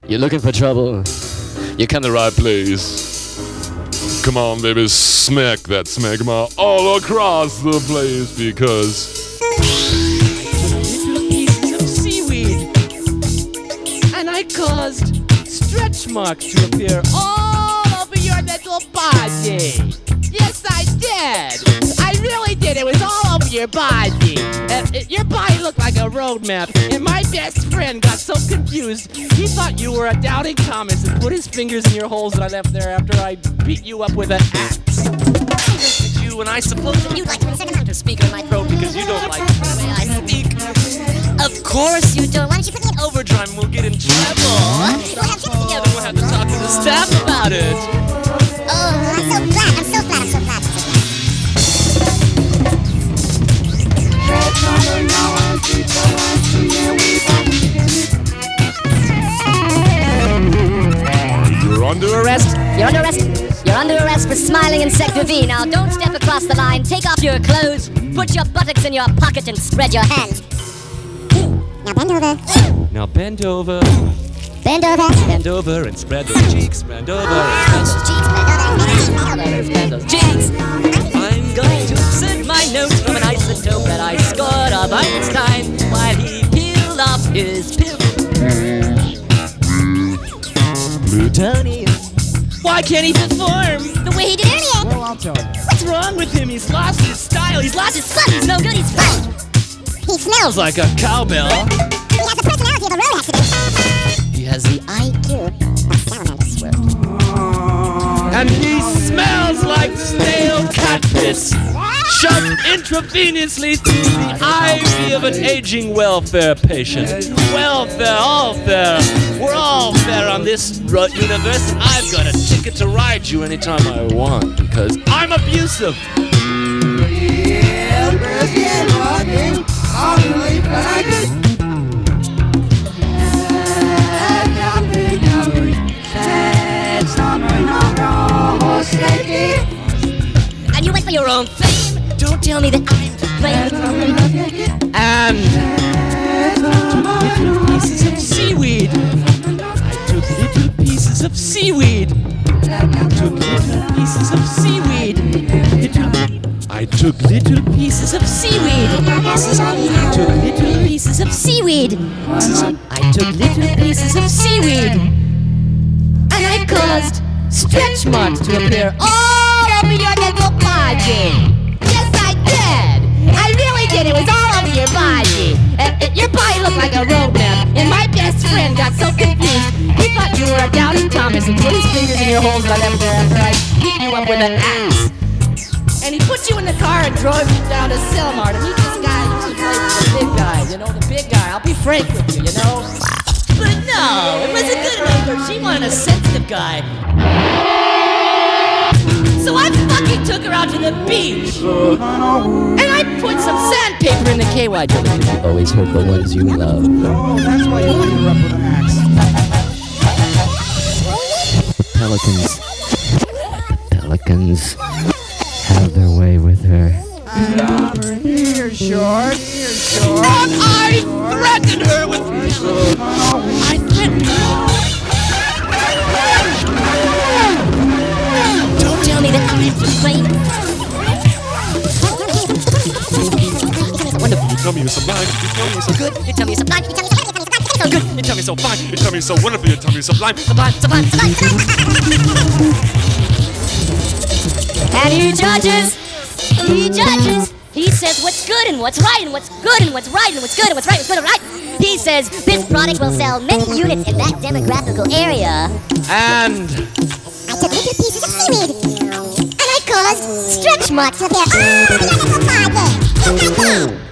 You're looking for trouble? You come to the right place. Come on, baby, smack that smegma all across the place because little pieces of seaweed, and I caused stretch marks to appear all over your little body. Yes, I did. I really did. It was all over your body. Your body looked like a road map, and my best friend got so confused. He thought you were a doubting Thomas and put his fingers in your holes that I left there after I beat you up with an axe. I looked at you, and I suppose that you'd like to speak in my throat because you don't like the way I speak. Of course you don't. Why don't you put me in overdrive and we'll get in trouble? We'll have dinner together. We'll have to talk to the staff about it. Oh, I'm so glad. I'm so glad. I'm so glad. you're under arrest. You're under arrest. You're under arrest for smiling in Sector V. Now don't step across the line. Take off your clothes. Put your buttocks in your pocket and spread your hands. Now bend over. Now bend over. Bend over. Bend over and spread those cheeks. Bend over and spread those cheeks. I'm going to insert my notes from an isotope that I scored of Einstein while he peeled off his pill. Plutonium. Why can't he perform The way he did earlier. Well, I'll tell you. What's wrong with him? He's lost his style. He's lost his fun. He's no good. He's fun. He smells. Sounds like a cowbell. He has the personality of a road accident. He has the IQ of salamander swirt. and he smells like stale cat piss shoved intravenously through the ivy of an aging welfare patient. Welfare, all fair. We're all fair on this universe, and I've got a ticket to ride you anytime I want because I'm abusive. And you went for your own fame. Don't tell me that I'm to blame. And little pieces of seaweed. I took little pieces of seaweed. I took little pieces of seaweed. I took little pieces of seaweed. I took little pieces of seaweed. I took little pieces of seaweed. And I caused stretch marks to appear all over your little body. Yes, I did. I really did. It was all over your body. Your body looked like a road map. And my best friend got so confused. He thought you were a doubting Thomas and put his fingers in your holes right after I beat you up with an axe. And he put you in the car and drove you down to Silmar to meet this guy who plays the big guy. You know, the big guy. I'll be frank with you, you know. But no, it wasn't good enough for her. She wanted a sensitive guy. So I fucking took her out to the beach. And I put some sandpaper in the KY jar. You always hurt the ones you love. Oh, that's why you beat her up with an axe. Pelicans have their way with her. Here, short. Here, short. And I threatened her with... I threatened her. Don't tell me that I'm to blame. Wonderful. You tell me you're sublime. You tell me you're so good. You tell me you're sublime. You tell me so good. You tell me so fine. You tell me so wonderful. You tell me sublime. Sublime, sublime, sublime. And he judges. He says what's good and what's right and what's good and what's right and what's good and what's right and what's good and right. He says this product will sell many units in that demographical area. And I took little pieces of seaweed. And I caused stretch marks up there. Oh,